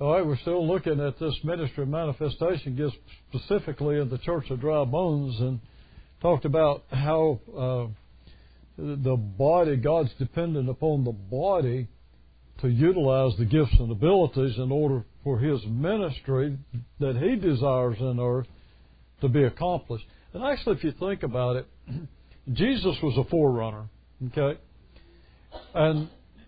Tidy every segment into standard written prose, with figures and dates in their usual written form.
All right, we're still looking at this ministry manifestation gives specifically in the Church of Dry Bones, and talked about how the body, God's dependent upon the body to utilize the gifts and abilities in order for His ministry that He desires in earth to be accomplished. And actually, if you think about it, Jesus was a forerunner, okay? And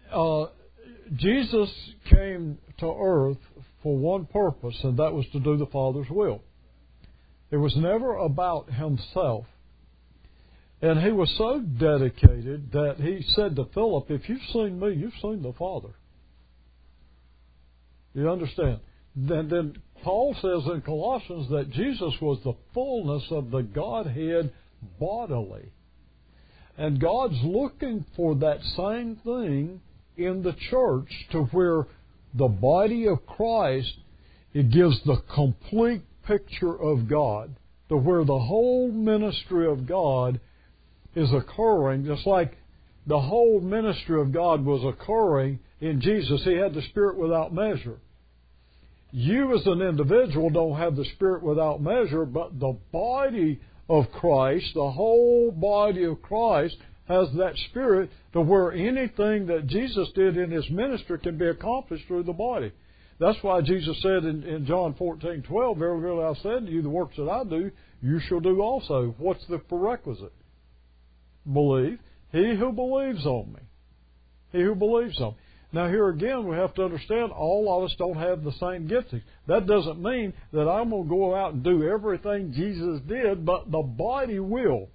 Jesus came to earth for one purpose, and that was to do the Father's will. It was never about Himself. And He was so dedicated that He said to Philip, if you've seen me, you've seen the Father. You understand? Then Paul says in Colossians that Jesus was the fullness of the Godhead bodily. And God's looking for that same thing in the church, to where the body of Christ, it gives the complete picture of God, to where the whole ministry of God is occurring, just like the whole ministry of God was occurring in Jesus. He had the Spirit without measure. You as an individual don't have the Spirit without measure, but the body of Christ, the whole body of Christ, has that Spirit to where anything that Jesus did in His ministry can be accomplished through the body. That's why Jesus said in John 14:12, "Verily, verily, I say to you, the works that I do, you shall do also." What's the prerequisite? Believe. He who believes on me. He who believes on me. Now here again, we have to understand all of us don't have the same giftings. That doesn't mean that I'm going to go out and do everything Jesus did, but the body will.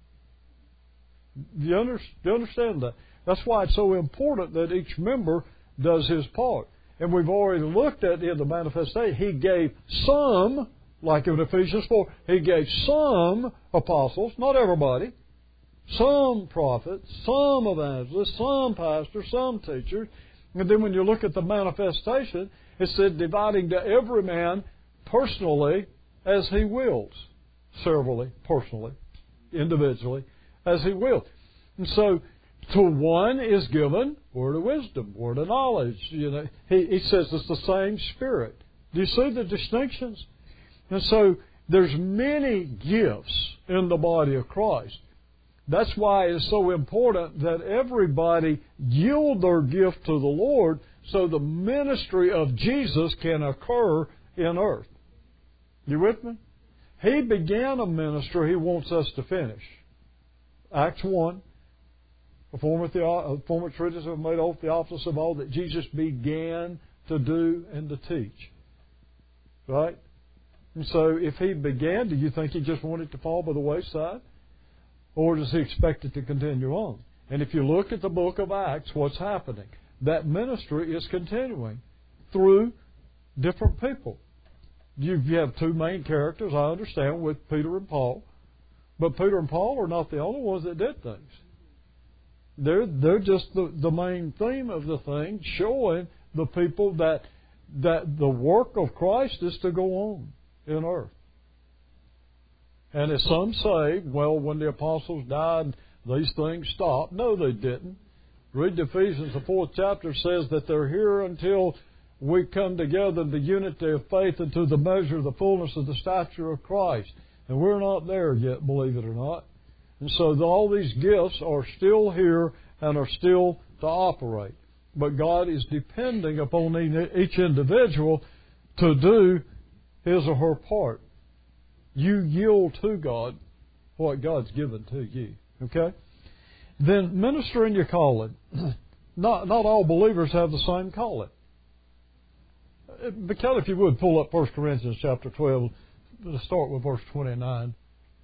Do you understand that? That's why it's so important that each member does his part. And we've already looked at in the manifestation, He gave some, like in Ephesians 4, He gave some apostles, not everybody, some prophets, some evangelists, some pastors, some teachers. And then when you look at the manifestation, it said dividing to every man personally as he wills. Severally, personally, individually, as he wills. And so, to one is given word of wisdom, word of knowledge. He says it's the same Spirit. Do you see the distinctions? And so, there's many gifts in the body of Christ. That's why it's so important that everybody yield their gift to the Lord so the ministry of Jesus can occur in earth. You with me? He began a ministry He wants us to finish. Acts 1, a former treatise have made off the office of all that Jesus began to do and to teach. Right? And so if He began, do you think He just wanted to fall by the wayside? Or does He expect it to continue on? And if you look at the book of Acts, what's happening? That ministry is continuing through different people. You have two main characters, I understand, with Peter and Paul. But Peter and Paul are not the only ones that did things. They're just the main theme of the thing, showing the people that the work of Christ is to go on in earth. And as some say, well, when the apostles died, these things stopped. No, they didn't. Read Ephesians, the 4th chapter, says that they're here until we come together in the unity of faith and to the measure of the fullness of the stature of Christ. And we're not there yet, believe it or not. And so all these gifts are still here and are still to operate. But God is depending upon each individual to do his or her part. You yield to God what God's given to you. Okay? Then minister in your calling. Not all believers have the same calling. Kelly, if you would, pull up 1 Corinthians chapter 12. Let's start with verse 29.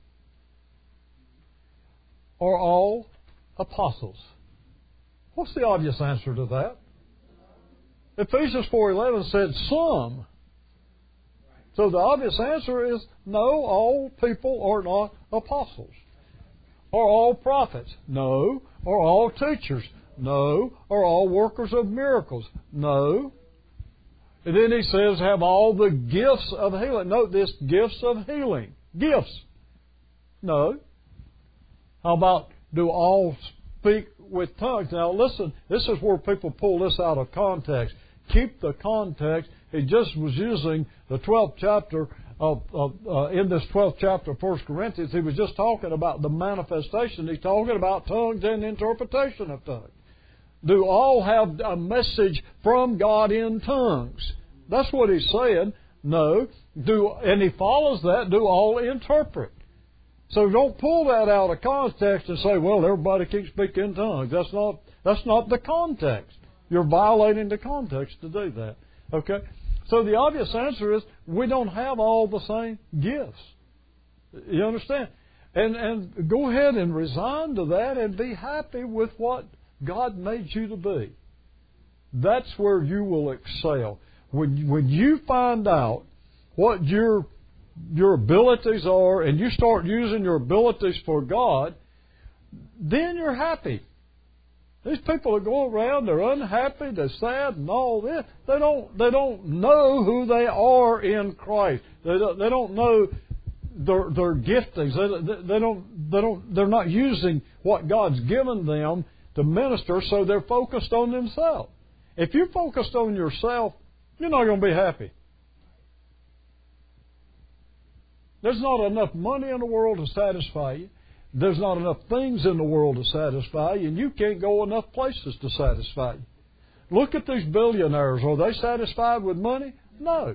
Are all apostles? What's the obvious answer to that? Ephesians 4:11 said some. So the obvious answer is no, all people are not apostles. Are all prophets? No. Are all teachers? No. Are all workers of miracles? No. And then he says, have all the gifts of healing. Note this, gifts of healing. Gifts. No. How about, do all speak with tongues? Now listen, this is where people pull this out of context. keep the context. He just was using the 12th chapter in this 12th chapter of 1 Corinthians. He was just talking about the manifestation. He's talking about tongues and interpretation of tongues. Do all have a message from God in tongues? That's what he's saying. No. And he follows that. Do all interpret? So don't pull that out of context and say, well, everybody can speak in tongues. That's not the context. You're violating the context to do that. Okay? So the obvious answer is we don't have all the same gifts. You understand? And go ahead and resign to that and be happy with what God made you to be. That's where you will excel. When you find out what your abilities are and you start using your abilities for God, then you're happy. These people that go around, they're unhappy, they're sad and all this. They don't know who they are in Christ. They don't know their giftings. They're not using what God's given them to minister, so they're focused on themselves. If you're focused on yourself, you're not going to be happy. There's not enough money in the world to satisfy you. There's not enough things in the world to satisfy you, and you can't go enough places to satisfy you. Look at these billionaires. Are they satisfied with money? No.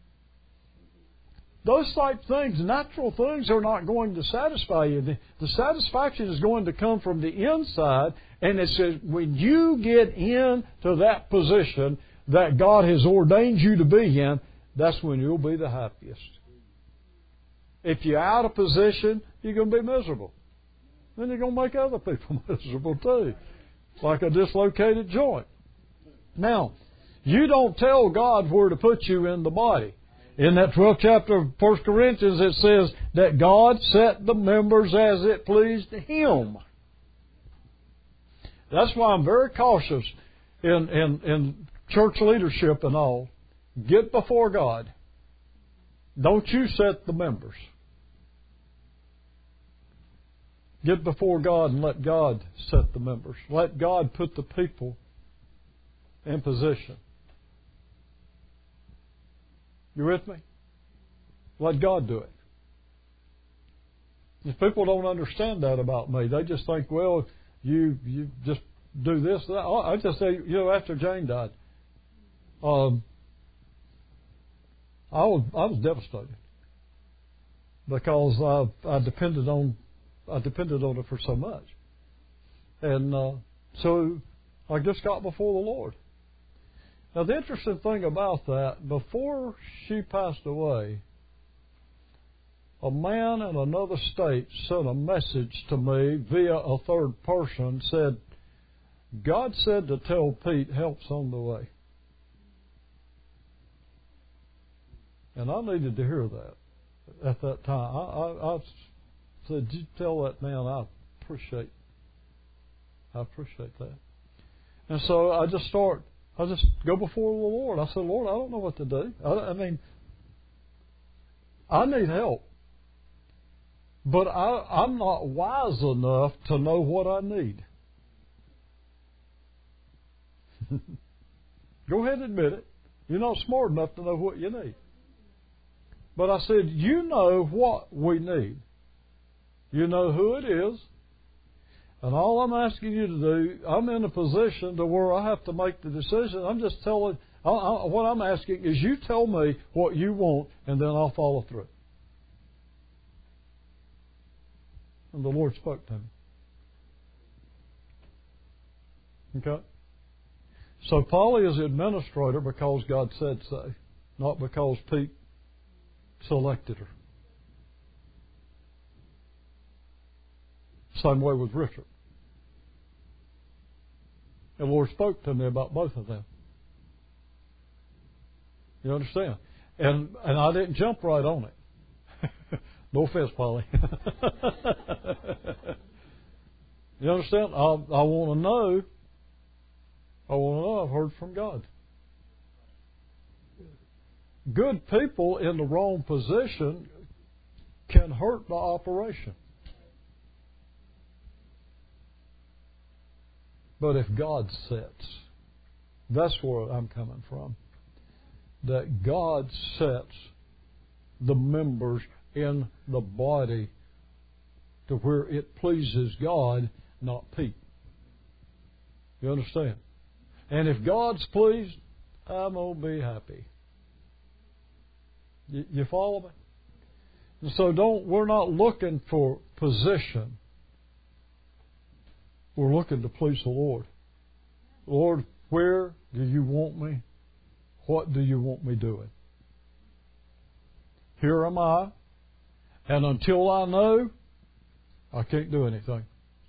Those type things, natural things, are not going to satisfy you. The satisfaction is going to come from the inside, and it says when you get into that position that God has ordained you to be in, that's when you'll be the happiest. If you're out of position, you're going to be miserable. Then you're going to make other people miserable too, like a dislocated joint. Now, you don't tell God where to put you in the body. In that 12th chapter of 1 Corinthians, it says that God set the members as it pleased Him. That's why I'm very cautious in church leadership and all. Get before God. Don't you set the members. Get before God and let God set the members. Let God put the people in position. You with me? Let God do it. If people don't understand that about me, they just think, well, you just do this. I just say, after Jane died, I was devastated because I depended on it for so much, and so I just got before the Lord. Now, the interesting thing about that, before she passed away, a man in another state sent a message to me via a third person, said, God said to tell Pete help's on the way. And I needed to hear that at that time. I said, you tell that man I appreciate that. And so I just go before the Lord. I said, Lord, I don't know what to do. I need help. But I'm not wise enough to know what I need. Go ahead and admit it. You're not smart enough to know what you need. But I said, you know what we need. You know who it is. And all I'm asking you to do, I'm in a position to where I have to make the decision. I'm just telling, what I'm asking is you tell me what you want, and then I'll follow through. And the Lord spoke to me. Okay? So Polly is the administrator because God said so, not because Pete selected her. Same way with Richard. The Lord spoke to me about both of them. You understand? And I didn't jump right on it. No offense, Polly. You understand? I want to know. I've heard from God. Good people in the wrong position can hurt the operation. But if God sets, That's where I'm coming from. That God sets the members in the body to where it pleases God, not Pete. You understand? And if God's pleased, I'm going to be happy. You follow me? And so we're not looking for position. We're looking to please the Lord. Lord, where do you want me? What do you want me doing? Here am I, and until I know, I can't do anything.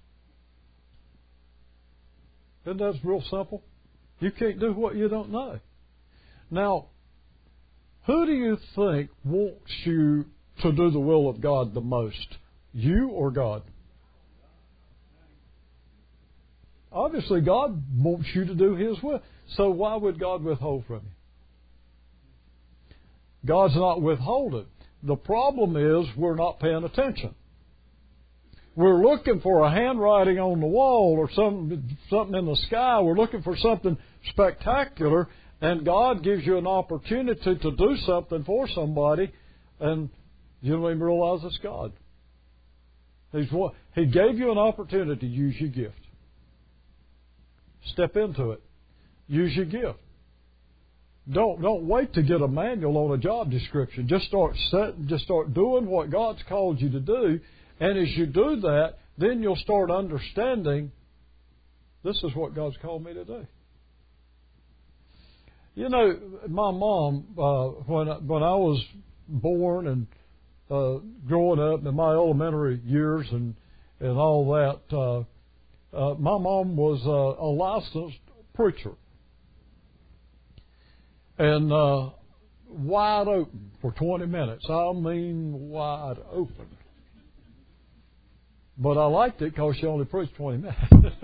Isn't that real simple? You can't do what you don't know. Now, who do you think wants you to do the will of God the most? You or God? Obviously, God wants you to do His will. So why would God withhold from you? God's not withholding. The problem is we're not paying attention. We're looking for a handwriting on the wall or something in the sky. We're looking for something spectacular, and God gives you an opportunity to do something for somebody, and you don't even realize it's God. He gave you an opportunity to use your gift. Step into it. Use your gift. Don't wait to get a manual on a job description. Just start doing what God's called you to do. And as you do that, then you'll start understanding this is what God's called me to do. You know, my mom, when I was born and growing up in my elementary years and all that, my mom was a licensed preacher. And wide open for 20 minutes. I mean wide open. But I liked it because she only preached 20 minutes.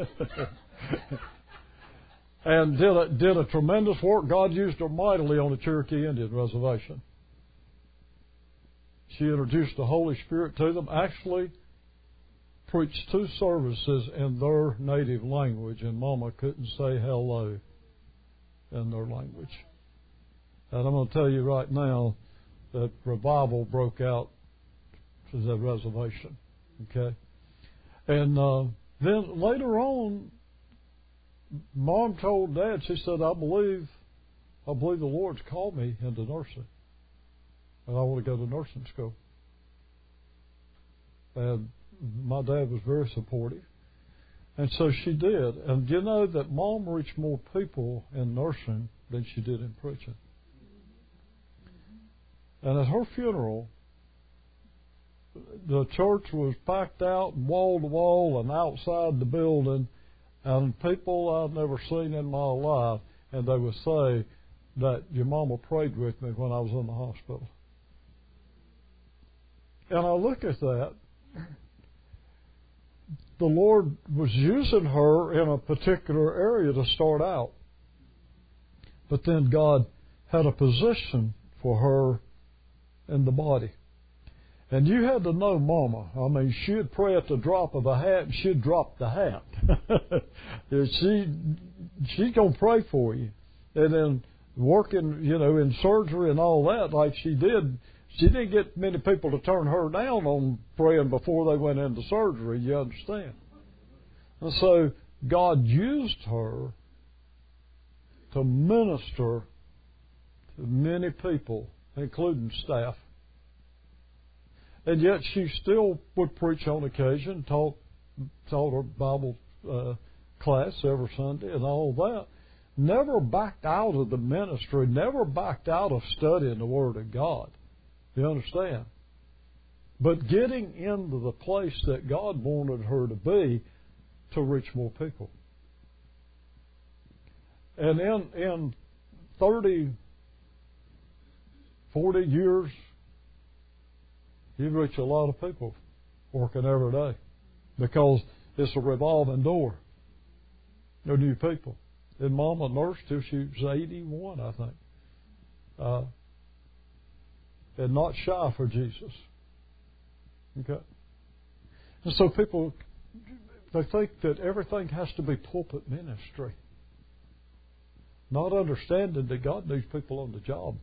And did a tremendous work. God used her mightily on the Cherokee Indian Reservation. She introduced the Holy Spirit to them. Actually preached 2 services in their native language, and Mama couldn't say hello in their language. And I'm going to tell you right now that revival broke out to the reservation. Okay? And then later on, Mom told Dad, she said, I believe the Lord's called me into nursing. And I want to go to nursing school. And my dad was very supportive. And so she did. And you know that Mom reached more people in nursing than she did in preaching. And at her funeral, the church was packed out, wall to wall, and outside the building, and people I'd never seen in my life, and they would say that your mama prayed with me when I was in the hospital. And I look at that. The Lord was using her in a particular area to start out. But then God had a position for her in the body. And you had to know Mama. I mean, she'd pray at the drop of a hat, and she'd drop the hat. She's going to pray for you. And then working, in surgery and all that, like she did, she didn't get many people to turn her down on praying before they went into surgery, you understand? And so God used her to minister to many people, including staff. And yet she still would preach on occasion, taught her Bible class every Sunday and all that. Never backed out of the ministry, never backed out of studying the Word of God. You understand? But getting into the place that God wanted her to be to reach more people. And in 30, 40 years, you reach a lot of people working every day because it's a revolving door. No new people. And Mama nursed till she was 81, I think. And not shy for Jesus. Okay? And so people, they think that everything has to be pulpit ministry. Not understanding that God needs people on the job.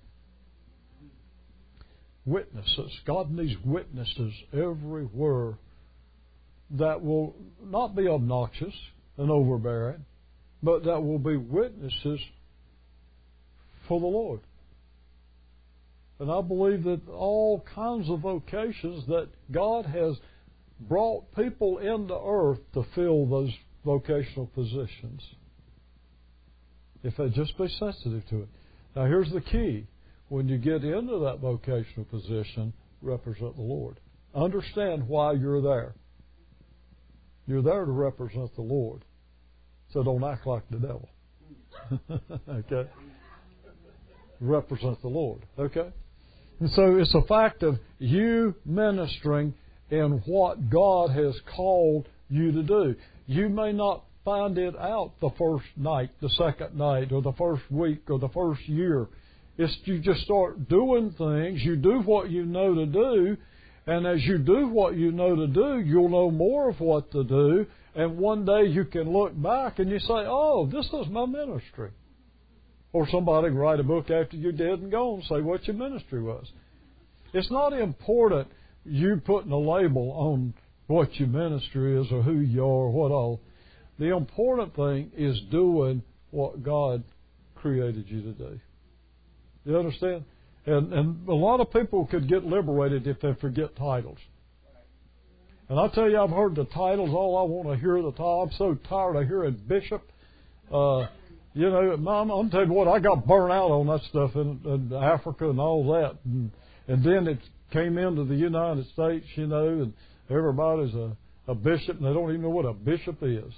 Witnesses. God needs witnesses everywhere that will not be obnoxious and overbearing, but that will be witnesses for the Lord. And I believe that all kinds of vocations that God has brought people into earth to fill those vocational positions, if they just be sensitive to it. Now here's the key. When you get into that vocational position, represent the Lord. Understand why you're there. You're there to represent the Lord. So don't act like the devil. Okay? Represent the Lord. Okay? And so it's a fact of you ministering in what God has called you to do. You may not find it out the first night, the second night, or the first week, or the first year. It's you just start doing things. You do what you know to do, and as you do what you know to do, you'll know more of what to do, and one day you can look back and you say, oh, this was my ministry. Or somebody can write a book after you're dead and gone and say what your ministry was. It's not important you putting a label on what your ministry is or who you are or what all. The important thing is doing what God created you to do. You understand? And a lot of people could get liberated if they forget titles. And I tell you, I've heard the titles. All I want to hear the title. I'm so tired of hearing bishop. You know, I'm telling you what, I got burnt out on that stuff in Africa and all that. And then it came into the United States, you know, and everybody's a bishop, and they don't even know what a bishop is.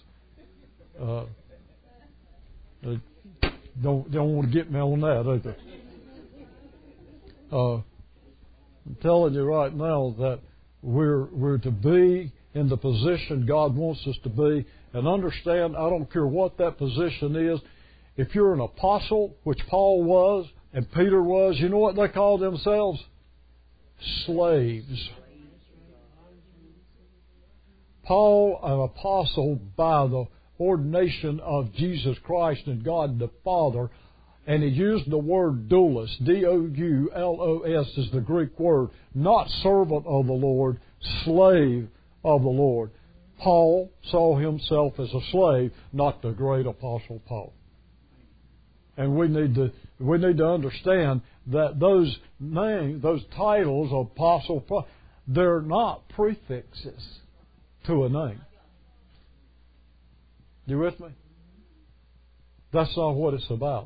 They don't want to get me on that, do they? I'm telling you right now that we're to be in the position God wants us to be, and understand, I don't care what that position is. If you're an apostle, which Paul was and Peter was, you know what they called themselves? Slaves. Paul, an apostle by the ordination of Jesus Christ and God the Father, and he used the word doulos, D-O-U-L-O-S is the Greek word, not servant of the Lord, slave of the Lord. Paul saw himself as a slave, not the great apostle Paul. And we need to understand that those names, those titles of apostle, they're not prefixes to a name. You with me? That's not what it's about.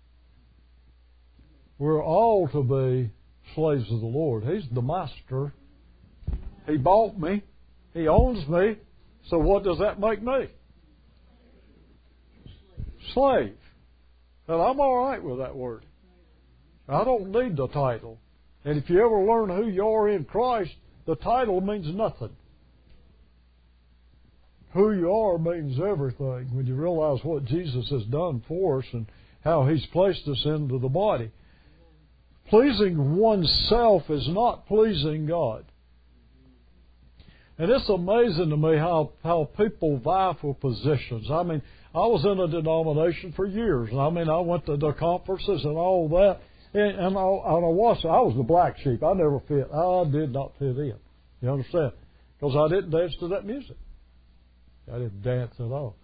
We're all to be slaves of the Lord. He's the master. He bought me. He owns me. So what does that make me? Slave. And I'm all right with that word. I don't need the title. And if you ever learn who you are in Christ, the title means nothing. Who you are means everything when you realize what Jesus has done for us and how He's placed us into the body. Pleasing oneself is not pleasing God. And it's amazing to me how people vie for positions. I mean, I was in a denomination for years. I mean, I went to the conferences and all that. And I was the black sheep. I never fit. I did not fit in. You understand? Because I didn't dance to that music. I didn't dance at all.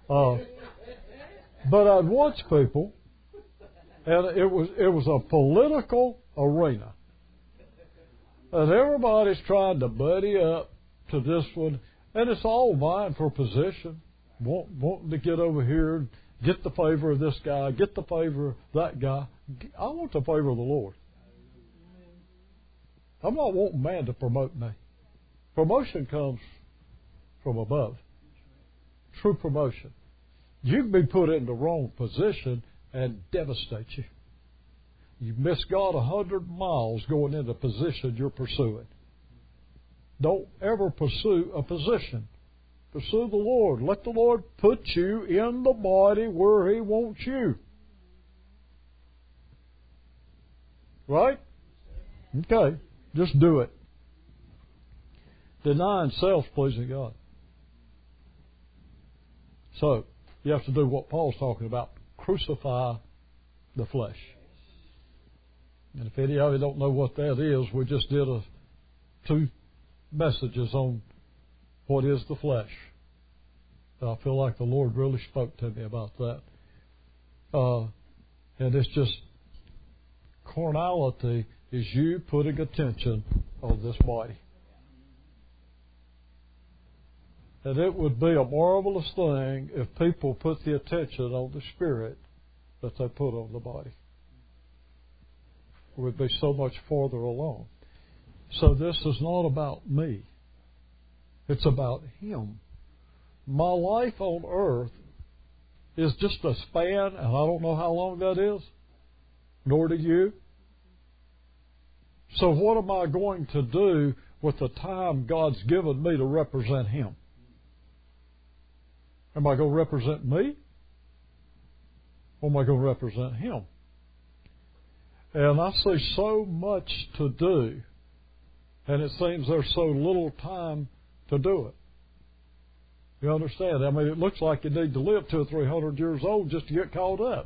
But I'd watch people, and it was a political arena. And everybody's trying to buddy up to this one, and it's all vying for position, wanting to get over here and get the favor of this guy, get the favor of that guy. I want the favor of the Lord. I'm not wanting man to promote me. Promotion comes from above. True promotion. You can be put in the wrong position and devastate you. You miss God 100 miles going into the position you're pursuing. Don't ever pursue a position. Pursue the Lord. Let the Lord put you in the body where He wants you. Right? Okay. Just do it. Denying self, pleasing God. So, you have to do what Paul's talking about. Crucify the flesh. And if any of you don't know what that is, we just did 2 messages on what is the flesh. I feel like the Lord really spoke to me about that. And it's just, carnality is you putting attention on this body. And it would be a marvelous thing if people put the attention on the spirit that they put on the body. We'd be so much farther along. So this is not about me. It's about Him. My life on earth is just a span, and I don't know how long that is, nor do you. So what am I going to do with the time God's given me to represent Him? Am I going to represent me? Or am I going to represent Him? And I see so much to do, and it seems there's so little time to do it. You understand? I mean, it looks like you need to live 200 or 300 years old just to get caught up.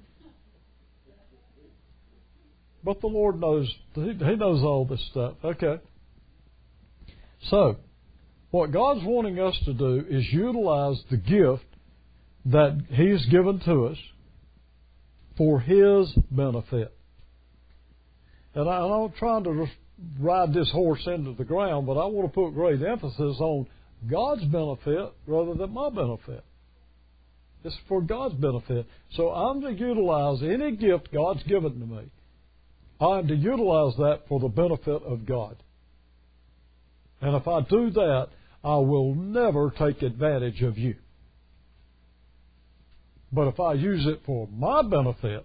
But the Lord knows, He knows all this stuff. Okay. So, what God's wanting us to do is utilize the gift that He's given to us for His benefit. And I'm trying to ride this horse into the ground, but I want to put great emphasis on God's benefit rather than my benefit. It's for God's benefit. So I'm to utilize any gift God's given to me. I'm to utilize that for the benefit of God. And if I do that, I will never take advantage of you. But if I use it for my benefit,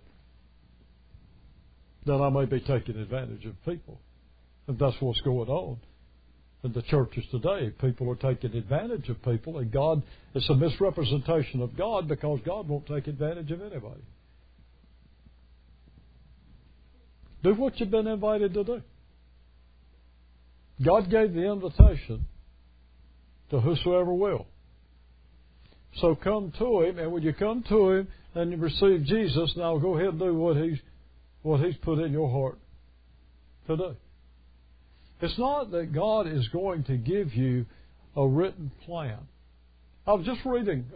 then I may be taking advantage of people. And that's what's going on in the churches today. People are taking advantage of people, and God, it's a misrepresentation of God because God won't take advantage of anybody. Do what you've been invited to do. God gave the invitation to whosoever will. So come to Him, and when you come to Him and you receive Jesus, now go ahead and do what He's put in your heart to do. It's not that God is going to give you a written plan. I was just reading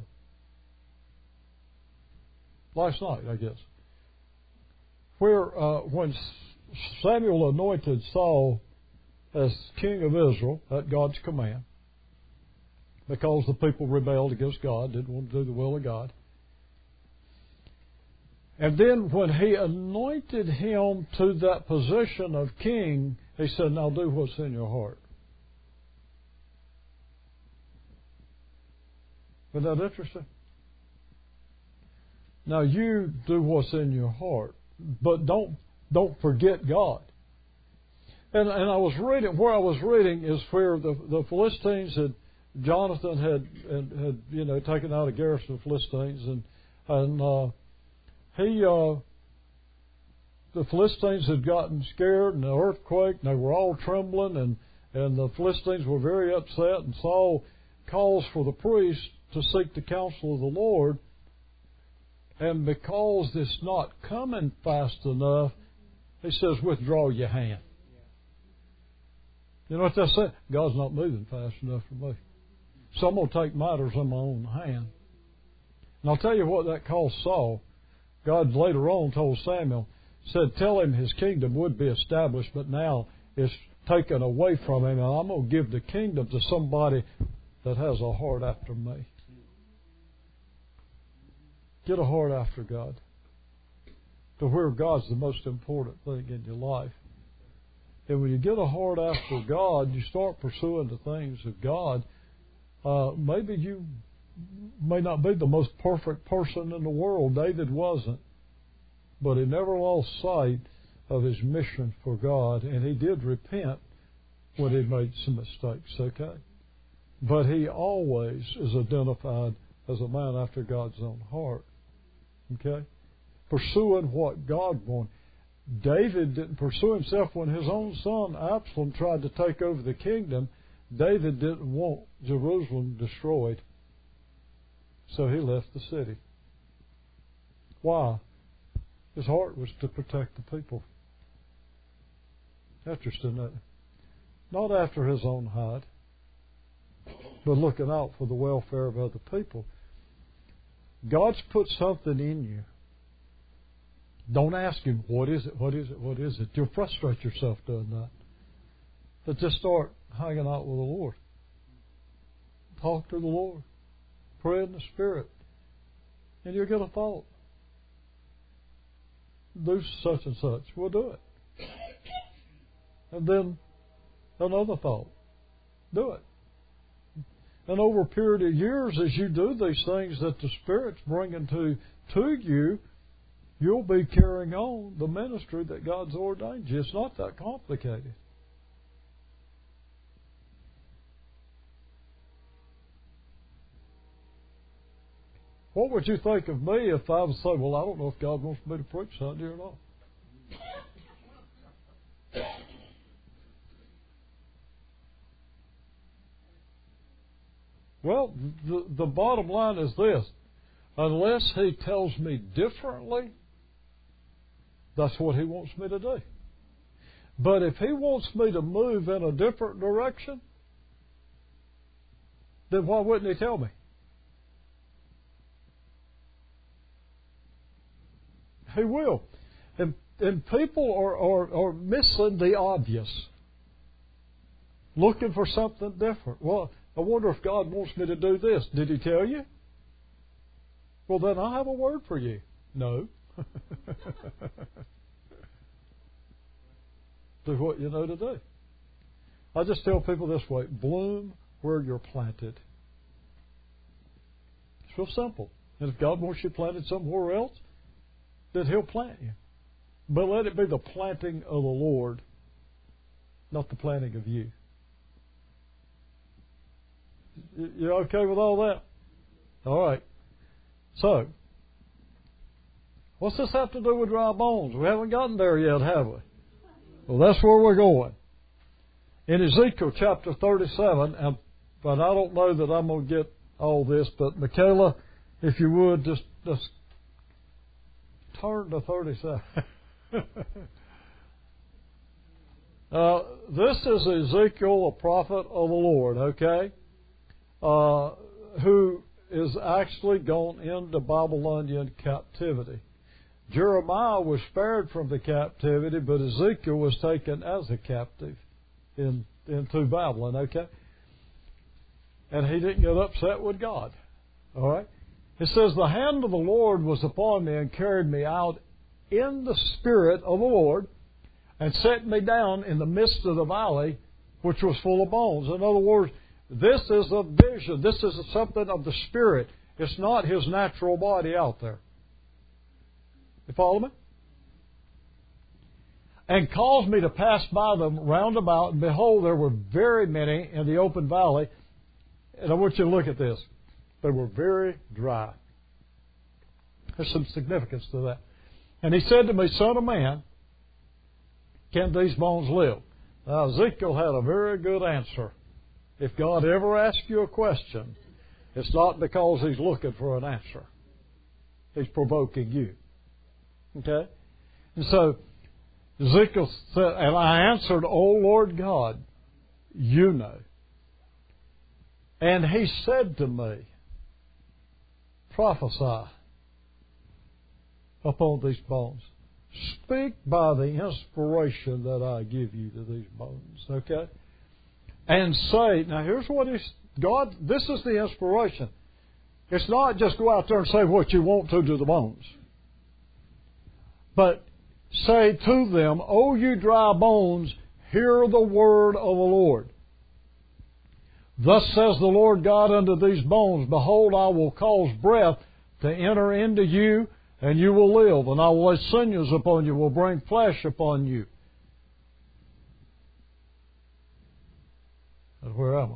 last night, I guess, where when Samuel anointed Saul as king of Israel at God's command, because the people rebelled against God, didn't want to do the will of God. And then when He anointed him to that position of king, He said, now do what's in your heart. Isn't that interesting? Now you do what's in your heart, but don't forget God. And I was reading, where I was reading is where the Philistines Jonathan had taken out a garrison of Philistines, and the Philistines had gotten scared, and the earthquake, and they were all trembling, and the Philistines were very upset, and Saul calls for the priests to seek the counsel of the Lord, and because it's not coming fast enough, he says, withdraw your hand. You know what that said? God's not moving fast enough for me. So I'm going to take matters in my own hand. And I'll tell you what that cost Saul. God later on told Samuel, said, tell him his kingdom would be established, but now it's taken away from him, and I'm going to give the kingdom to somebody that has a heart after me. Get a heart after God, to where God's the most important thing in your life. And when you get a heart after God, you start pursuing the things of God. Maybe you may not be the most perfect person in the world. David wasn't. But he never lost sight of his mission for God. And he did repent when he made some mistakes, okay? But he always is identified as a man after God's own heart, okay? Pursuing what God wanted. David didn't pursue himself when his own son Absalom tried to take over the kingdom. David didn't want Jerusalem destroyed, so he left the city. Why? His heart was to protect the people. Interesting, isn't it? Not after his own hide, but looking out for the welfare of other people. God's put something in you. Don't ask Him, what is it, what is it, what is it? You'll frustrate yourself doing that. But just start hanging out with the Lord. Talk to the Lord. Pray in the Spirit. And you'll get a thought. Do such and such. We'll do it. And then another thought. Do it. And over a period of years, as you do these things that the Spirit's bringing to you, you'll be carrying on the ministry that God's ordained you. It's not that complicated. What would you think of me if I was saying, well, I don't know if God wants me to preach Sunday or not? Well, the bottom line is this. Unless He tells me differently, that's what He wants me to do. But if He wants me to move in a different direction, then why wouldn't He tell me? He will. And people are missing the obvious. Looking for something different. Well, I wonder if God wants me to do this. Did He tell you? Well, then I have a word for you. No. Do what you know to do. I just tell people this way. Bloom where you're planted. It's real simple. And if God wants you planted somewhere else, then He'll plant you. But let it be the planting of the Lord, not the planting of you. You okay with all that? All right. So, what's this have to do with dry bones? We haven't gotten there yet, have we? Well, that's where we're going. In Ezekiel chapter 37, but I don't know that I'm going to get all this, but Michaela, if you would, just turn to 37. This is Ezekiel, a prophet of the Lord, okay? Who is actually gone into Babylonian captivity. Jeremiah was spared from the captivity, but Ezekiel was taken as a captive into Babylon, okay? And he didn't get upset with God, all right? It says, the hand of the Lord was upon me and carried me out in the Spirit of the Lord and set me down in the midst of the valley, which was full of bones. In other words, this is a vision. This is something of the Spirit. It's not His natural body out there. You follow me? And caused me to pass by them round about, and behold, there were very many in the open valley. And I want you to look at this. They were very dry. There's some significance to that. And He said to me, Son of man, can these bones live? Now, Ezekiel had a very good answer. If God ever asks you a question, it's not because He's looking for an answer. He's provoking you. Okay? And so, Ezekiel said, and I answered, O Lord God, you know. And He said to me, prophesy upon these bones. Speak by the inspiration that I give you to these bones. Okay? And say, now here's what God, this is the inspiration. It's not just go out there and say what you want to the bones. But say to them, O you dry bones, hear the word of the Lord. Thus says the Lord God unto these bones, behold, I will cause breath to enter into you, and you will live, and I will lay sinews upon you, will bring flesh upon you. And where am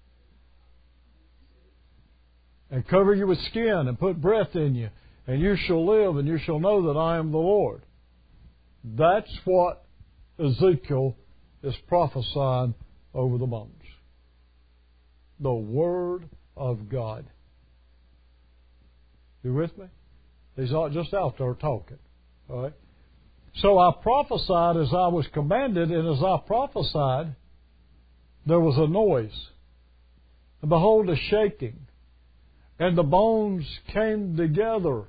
I? And cover you with skin, and put breath in you, and you shall live, and you shall know that I am the Lord. That's what Ezekiel is prophesying over the bones. The Word of God. You with me? He's not just out there talking. All right? So I prophesied as I was commanded, and as I prophesied, there was a noise. And behold, a shaking. And the bones came together,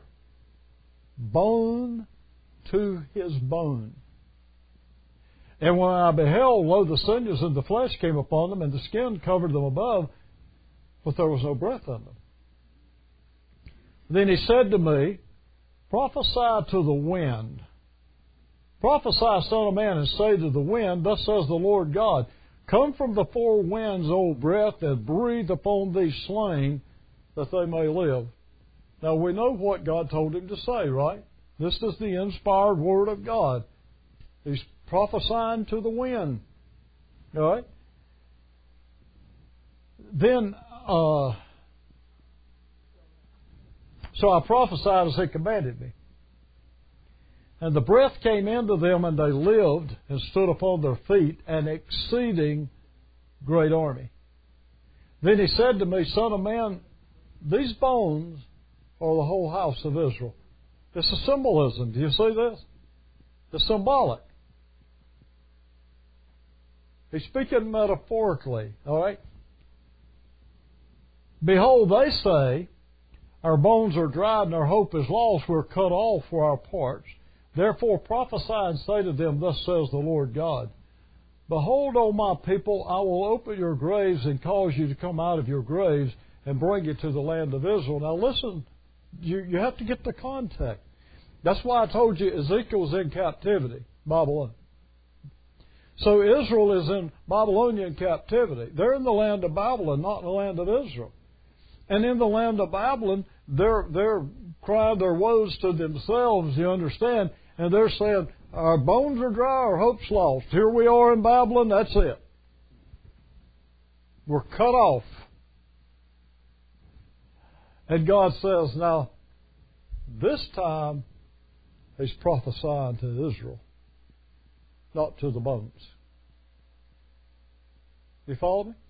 bone to his bone. And when I beheld, lo, the sinews and the flesh came upon them, and the skin covered them above, but there was no breath in them. Then he said to me, prophesy to the wind. Prophesy, son of man, and say to the wind, thus says the Lord God, come from the four winds, O breath, and breathe upon these slain, that they may live. Now we know what God told him to say, right? This is the inspired word of God. He's prophesying to the wind. All right? Then, so I prophesied as he commanded me. And the breath came into them, and they lived and stood upon their feet, an exceeding great army. Then he said to me, son of man, these bones are the whole house of Israel. This is symbolism. Do you see this? It's symbolic. He's speaking metaphorically, all right? Behold, they say, our bones are dried and our hope is lost. We're cut off for our parts. Therefore prophesy and say to them, thus says the Lord God, behold, O my people, I will open your graves and cause you to come out of your graves and bring you to the land of Israel. Now listen, you have to get the context. That's why I told you Ezekiel's in captivity, Babylon. So Israel is in Babylonian captivity. They're in the land of Babylon, not in the land of Israel. And in the land of Babylon, they're crying their woes to themselves, you understand, and they're saying, our bones are dry, our hope's lost. Here we are in Babylon, that's it. We're cut off. And God says, now, this time, He's prophesying to Israel, not to the bones. You follow me?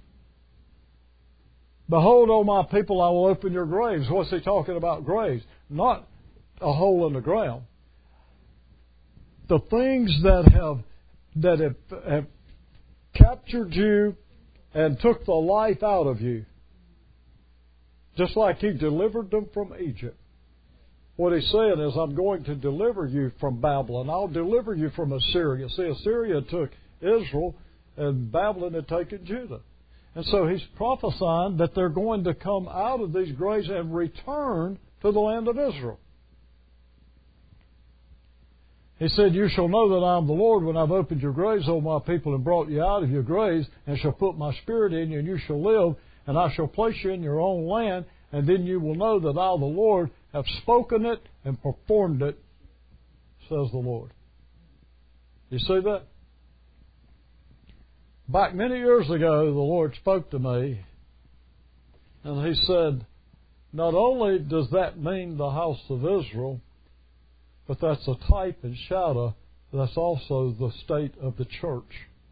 Behold, O my people, I will open your graves. What's he talking about, graves? Not a hole in the ground. The things that have captured you and took the life out of you, just like He delivered them from Egypt. What He's saying is, I'm going to deliver you from Babylon. I'll deliver you from Assyria. See, Assyria took Israel, and Babylon had taken Judah. And so He's prophesying that they're going to come out of these graves and return to the land of Israel. He said, you shall know that I am the Lord when I've opened your graves, O my people, and brought you out of your graves, and shall put my spirit in you, and you shall live, and I shall place you in your own land, and then you will know that I, the Lord, have spoken it and performed it, says the Lord. You see that? Back many years ago, the Lord spoke to me, and He said, not only does that mean the house of Israel, but that's a type and shadow, that's also the state of the church.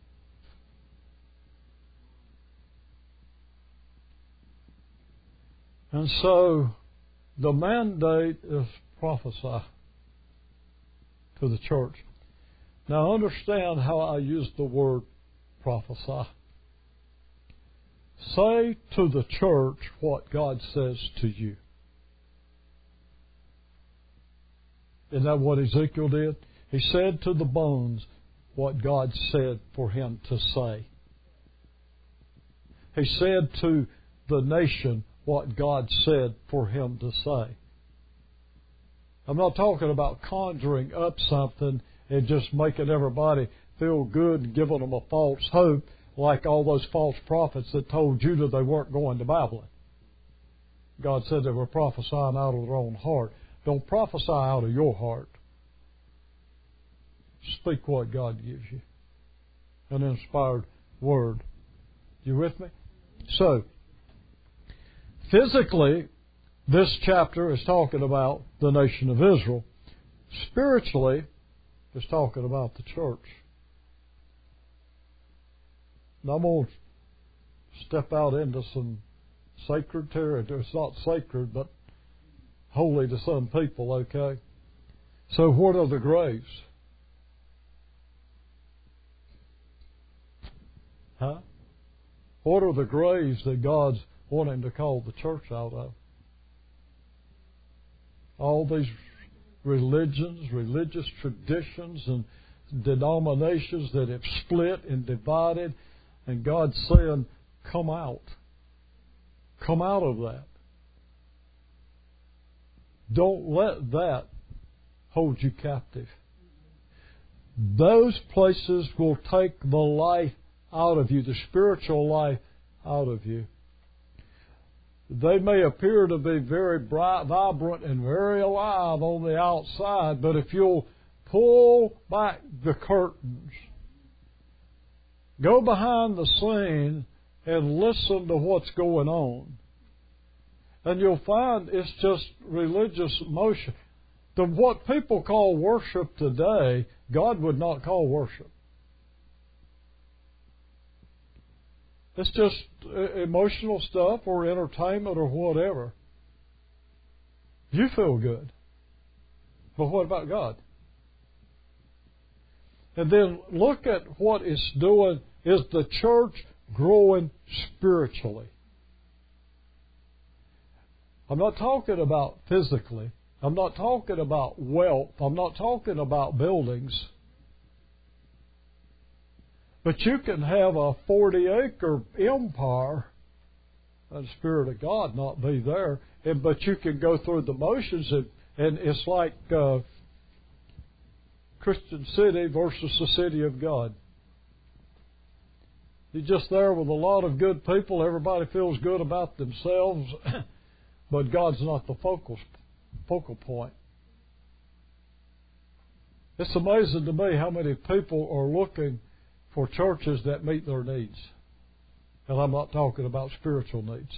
And so, the mandate is prophesy to the church. Now understand how I use the word prophesy. Say to the church what God says to you. Isn't that what Ezekiel did? He said to the bones what God said for him to say. He said to the nation what God said for him to say. I'm not talking about conjuring up something and just making everybody feel good and giving them a false hope like all those false prophets that told Judah they weren't going to Babylon. God said they were prophesying out of their own heart. Don't prophesy out of your heart. Speak what God gives you. An inspired word. You with me? So, physically, this chapter is talking about the nation of Israel. Spiritually, it's talking about the church. Now I'm going to step out into some sacred territory. It's not sacred, but holy to some people, okay? So what are the graves? Huh? What are the graves that God's wanting to call the church out of? All these religions, religious traditions, and denominations that have split and divided, and God's saying, come out. Come out of that. Don't let that hold you captive. Those places will take the life out of you, the spiritual life out of you. They may appear to be very bright, vibrant, and very alive on the outside, but if you'll pull back the curtains, go behind the scene and listen to what's going on, and you'll find it's just religious motion. What people call worship today, God would not call worship. It's just emotional stuff or entertainment or whatever. You feel good. But what about God? And then look at what it's doing. Is the church growing spiritually? I'm not talking about physically. I'm not talking about wealth. I'm not talking about buildings. But you can have a 40-acre empire and the Spirit of God not be there. But you can go through the motions, and it's like Christian city versus the city of God. You're just there with a lot of good people. Everybody feels good about themselves, but God's not the focal point. It's amazing to me how many people are looking for churches that meet their needs. And I'm not talking about spiritual needs.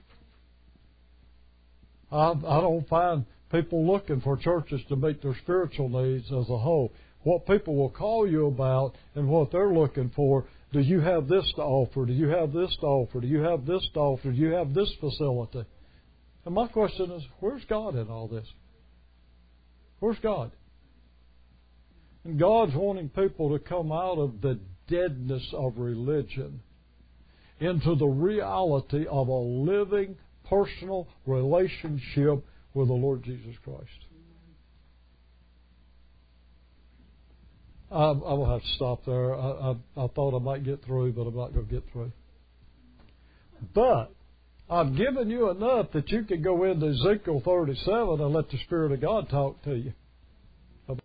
I don't find people looking for churches to meet their spiritual needs as a whole. What people will call you about and what they're looking for, do you have this to offer? Do you have this to offer? Do you have this to offer? Do you have this facility? And my question is, where's God in all this? Where's God? And God's wanting people to come out of the deadness of religion into the reality of a living, personal relationship with the Lord Jesus Christ. I will have to stop there. I thought I might get through, but I'm not going to get through. But I've given you enough that you can go into Ezekiel 37 and let the Spirit of God talk to you.